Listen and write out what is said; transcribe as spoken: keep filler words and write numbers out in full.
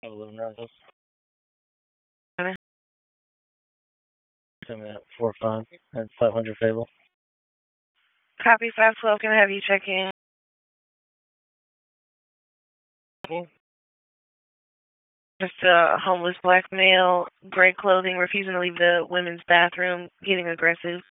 I live in Roseville. I'm at four five at five hundred Fable. Copy five twelve. Can I have you check in? Just a homeless black male, gray clothing, refusing to leave the women's bathroom, getting aggressive.